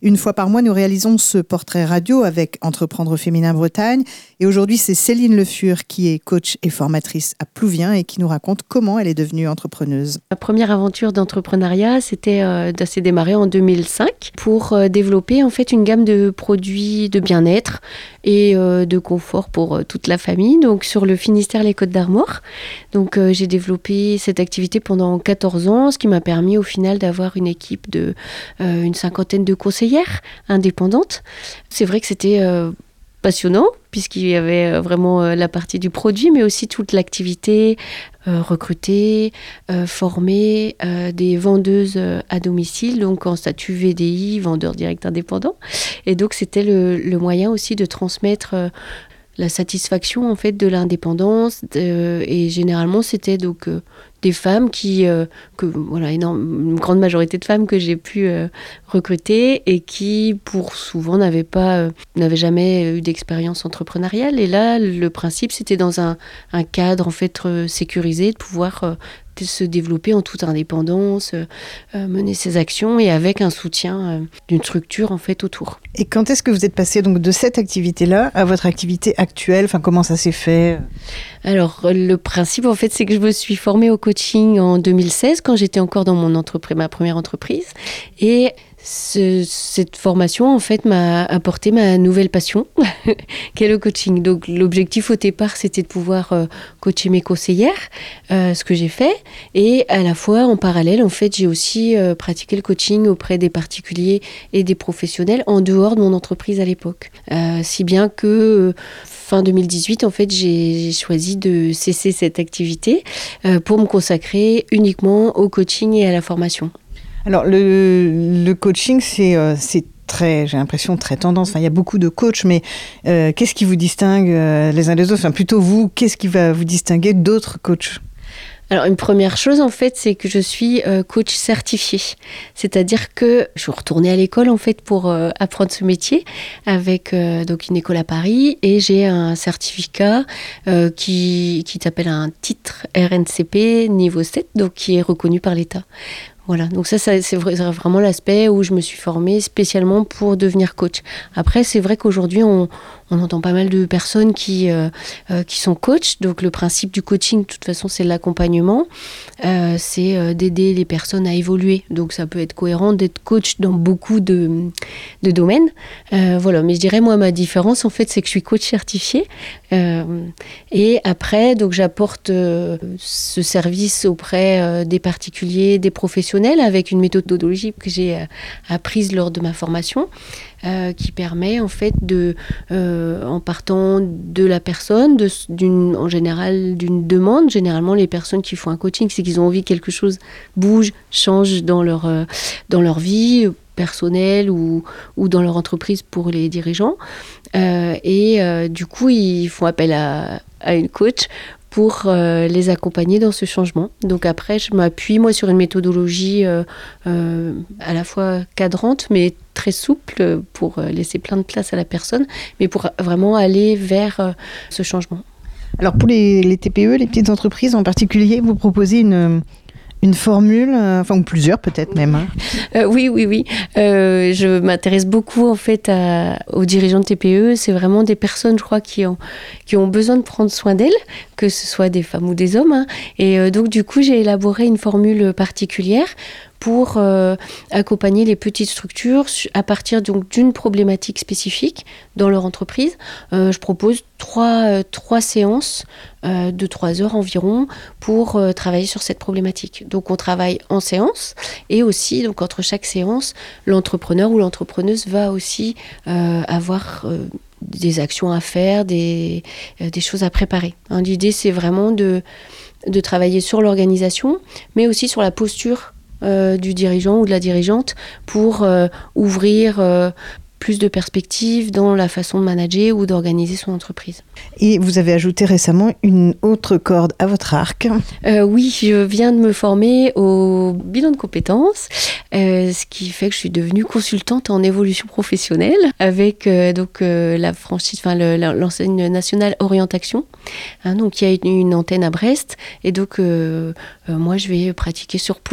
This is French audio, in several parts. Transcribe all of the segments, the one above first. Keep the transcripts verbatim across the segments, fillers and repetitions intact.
Une fois par mois, nous réalisons ce portrait radio avec Entreprendre Féminin Bretagne. Et aujourd'hui, c'est Céline Le Fur qui est coach et formatrice à Plouvien et qui nous raconte comment elle est devenue entrepreneuse. Ma première aventure d'entrepreneuriat, c'était euh, ça s'est démarré en deux mille cinq pour euh, développer en fait une gamme de produits de bien-être et euh, de confort pour euh, toute la famille. Donc sur le Finistère, les Côtes d'Armor. Donc euh, j'ai développé cette activité pendant quatorze ans, ce qui m'a permis au final d'avoir une équipe de euh, une cinquantaine de conseillers indépendante. C'est vrai que c'était euh, passionnant puisqu'il y avait vraiment euh, la partie du produit, mais aussi toute l'activité, euh, recruter, euh, former euh, des vendeuses euh, à domicile, donc en statut V D I, vendeur direct indépendant. Et donc c'était le, le moyen aussi de transmettre euh, la satisfaction en fait de l'indépendance. De, et généralement c'était donc euh, des femmes qui, euh, que, voilà, énorme, une grande majorité de femmes que j'ai pu euh, recruter et qui, pour souvent, n'avaient pas, euh, n'avaient jamais eu d'expérience entrepreneuriale. Et là, le principe, c'était dans un, un cadre en fait euh, sécurisé, de pouvoir euh, de se développer en toute indépendance, euh, euh, mener ses actions et avec un soutien euh, d'une structure en fait autour. Et quand est-ce que vous êtes passé donc de cette activité-là à votre activité actuelle ? Enfin, comment ça s'est fait ? Alors, le principe, en fait, c'est que je me suis formée au coaching en deux mille seize, quand j'étais encore dans mon entreprise, ma première entreprise. Et ce, cette formation, en fait, m'a apporté ma nouvelle passion, qui est le coaching. Donc, l'objectif au départ, c'était de pouvoir euh, coacher mes conseillères, euh, ce que j'ai fait. Et à la fois, en parallèle, en fait, j'ai aussi euh, pratiqué le coaching auprès des particuliers et des professionnels en dehors de mon entreprise à l'époque. Euh, si bien que... Euh, Fin deux mille dix-huit, en fait, j'ai choisi de cesser cette activité euh, pour me consacrer uniquement au coaching et à la formation. Alors, le, le coaching, c'est, euh, c'est très, j'ai l'impression, très tendance. Enfin, il y a beaucoup de coachs, mais euh, qu'est-ce qui vous distingue euh, les uns des autres ? Enfin, plutôt vous, qu'est-ce qui va vous distinguer d'autres coachs ? Alors, une première chose, en fait, c'est que je suis euh, coach certifiée. C'est-à-dire que je suis retournée à l'école, en fait, pour euh, apprendre ce métier avec euh, donc une école à Paris. Et j'ai un certificat euh, qui, qui s'appelle un titre R N C P niveau sept, donc qui est reconnu par l'État. Voilà, donc ça, ça c'est vraiment l'aspect où je me suis formée spécialement pour devenir coach. Après, c'est vrai qu'aujourd'hui, on, on entend pas mal de personnes qui, euh, euh, qui sont coachs. Donc, le principe du coaching, de toute façon, c'est l'accompagnement. Euh, c'est euh, d'aider les personnes à évoluer. Donc, ça peut être cohérent d'être coach dans beaucoup de, de domaines. Euh, voilà, mais je dirais, moi, ma différence, en fait, c'est que je suis coach certifiée. Euh, et après, donc, j'apporte euh, ce service auprès euh, des particuliers, des professionnels, avec une méthodologie que j'ai euh, apprise lors de ma formation, euh, qui permet en fait de, euh, en partant de la personne, de, d'une, en général d'une demande, généralement les personnes qui font un coaching, c'est qu'ils ont envie que quelque chose bouge, change dans leur, euh, dans leur vie personnelle ou, ou dans leur entreprise pour les dirigeants. Euh, et euh, du coup, ils font appel à, à une coach pour euh, les accompagner dans ce changement. Donc après, je m'appuie, moi, sur une méthodologie euh, euh, à la fois cadrante, mais très souple pour laisser plein de place à la personne, mais pour vraiment aller vers euh, ce changement. Alors pour les, les T P E, les petites entreprises en particulier, vous proposez une... Une formule, euh, enfin ou plusieurs peut-être même. Hein. Euh, oui, oui, oui. Euh, je m'intéresse beaucoup en fait à, aux dirigeants de T P E. C'est vraiment des personnes, je crois, qui ont qui ont besoin de prendre soin d'elles, que ce soit des femmes ou des hommes. Hein. Et euh, donc du coup, j'ai élaboré une formule particulière pour euh, accompagner les petites structures à partir donc d'une problématique spécifique dans leur entreprise. Euh, je propose trois, euh, trois séances euh, de trois heures environ pour euh, travailler sur cette problématique. Donc on travaille en séance et aussi donc entre chaque séance, l'entrepreneur ou l'entrepreneuse va aussi euh, avoir euh, des actions à faire, des, euh, des choses à préparer. Hein, l'idée c'est vraiment de, de travailler sur l'organisation, mais aussi sur la posture Euh, du dirigeant ou de la dirigeante pour euh, ouvrir euh, plus de perspectives dans la façon de manager ou d'organiser son entreprise. Et vous avez ajouté récemment une autre corde à votre arc. Euh, oui, je viens de me former au bilan de compétences, euh, ce qui fait que je suis devenue consultante en évolution professionnelle avec euh, donc euh, la franchise, enfin le, l'enseigne nationale Orientation. Hein, donc il y a une, une antenne à Brest et donc euh, euh, moi je vais pratiquer sur Plouvien.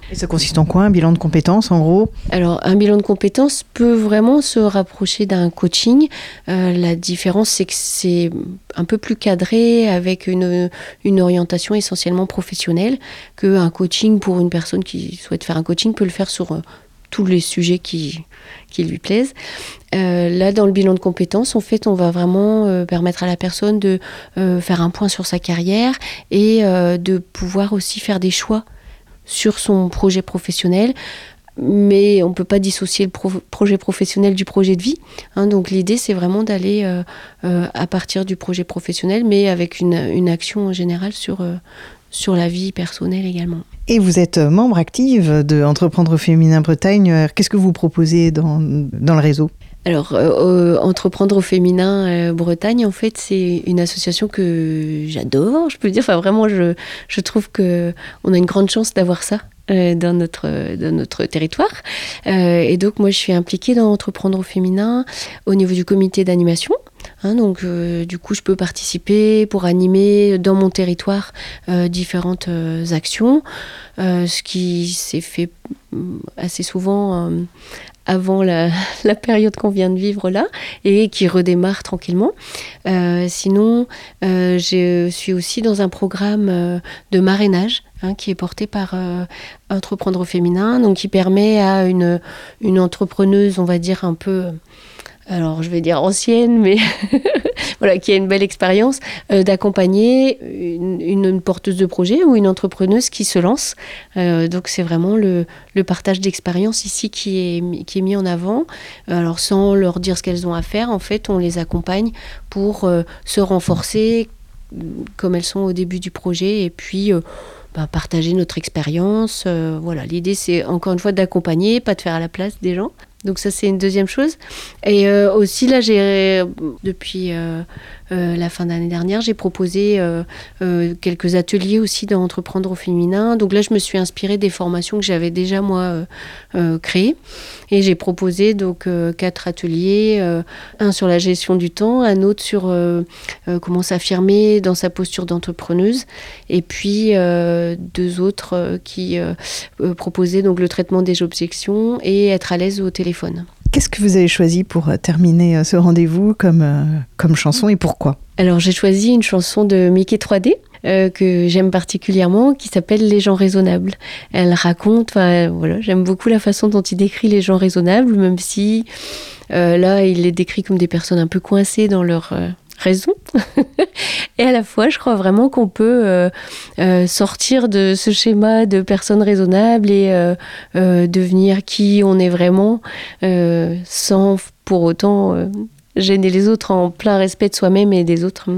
Et ça consiste en quoi, un bilan de compétences, en gros ? Alors, un bilan de compétences peut vraiment se rapprocher d'un coaching. Euh, la différence, c'est que c'est un peu plus cadré, avec une, une orientation essentiellement professionnelle, qu'un coaching pour une personne qui souhaite faire un coaching peut le faire sur euh, tous les sujets qui, qui lui plaisent. Euh, là, dans le bilan de compétences, en fait, on va vraiment euh, permettre à la personne de euh, faire un point sur sa carrière et euh, de pouvoir aussi faire des choix sur son projet professionnel, mais on ne peut pas dissocier le pro- projet professionnel du projet de vie. Hein, donc l'idée, c'est vraiment d'aller euh, euh, à partir du projet professionnel, mais avec une, une action générale sur, euh, sur la vie personnelle également. Et vous êtes membre active de Entreprendre au féminin Bretagne. Qu'est-ce que vous proposez dans, dans le réseau ? Alors, euh, Entreprendre au féminin euh, Bretagne, en fait, c'est une association que j'adore, je peux dire. Enfin, vraiment, je, je trouve qu'on a une grande chance d'avoir ça euh, dans, notre, dans notre territoire. Euh, et donc, moi, je suis impliquée dans Entreprendre au féminin au niveau du comité d'animation. Hein, donc, euh, du coup, je peux participer pour animer dans mon territoire euh, différentes euh, actions, euh, ce qui s'est fait assez souvent euh, avant la, la période qu'on vient de vivre là, et qui redémarre tranquillement. Euh, sinon, euh, je suis aussi dans un programme euh, de marrainage, hein, qui est porté par euh, Entreprendre au féminin, donc qui permet à une, une entrepreneuse, on va dire un peu... alors je vais dire ancienne, mais voilà, qui a une belle expérience, euh, d'accompagner une, une porteuse de projet ou une entrepreneuse qui se lance. Euh, donc c'est vraiment le, le partage d'expérience ici qui est, qui est mis en avant. Alors sans leur dire ce qu'elles ont à faire, en fait, on les accompagne pour euh, se renforcer comme elles sont au début du projet, et puis... Euh, bah, partager notre expérience. Euh, voilà, l'idée, c'est encore une fois d'accompagner, pas de faire à la place des gens. Donc ça, c'est une deuxième chose. Et euh, aussi, là, j'ai, depuis euh, euh, la fin d'année dernière, j'ai proposé euh, euh, quelques ateliers aussi d'Entreprendre au féminin. Donc là, je me suis inspirée des formations que j'avais déjà, moi, euh, euh, créées. Et j'ai proposé donc euh, quatre ateliers, euh, un sur la gestion du temps, un autre sur euh, euh, comment s'affirmer dans sa posture d'entrepreneuse, et puis euh, deux autres euh, qui euh, euh, proposaient donc le traitement des objections et être à l'aise au téléphone. Qu'est-ce que vous avez choisi pour terminer ce rendez-vous comme, euh, comme chanson, et pourquoi ? Alors j'ai choisi une chanson de Mickey trois D euh, que j'aime particulièrement, qui s'appelle Les gens raisonnables. Elle raconte, enfin voilà, j'aime beaucoup la façon dont il décrit les gens raisonnables, même si euh, là il les décrit comme des personnes un peu coincées dans leur euh, raison. Et à la fois, je crois vraiment qu'on peut euh, euh, sortir de ce schéma de personnes raisonnables et euh, euh, devenir qui on est vraiment, euh, sans pour autant euh, gêner les autres, en plein respect de soi-même et des autres.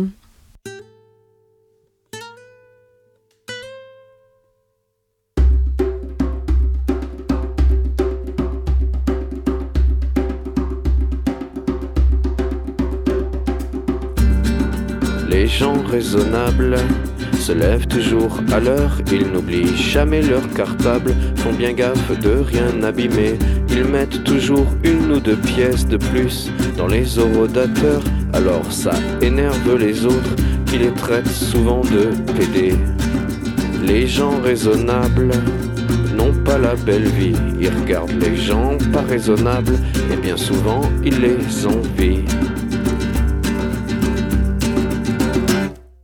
Les gens raisonnables se lèvent toujours à l'heure, ils n'oublient jamais leur cartable, font bien gaffe de rien abîmer, ils mettent toujours une ou deux pièces de plus dans les horodateurs, alors ça énerve les autres qui les traitent souvent de pédés. Les gens raisonnables n'ont pas la belle vie, ils regardent les gens pas raisonnables et bien souvent ils les envient.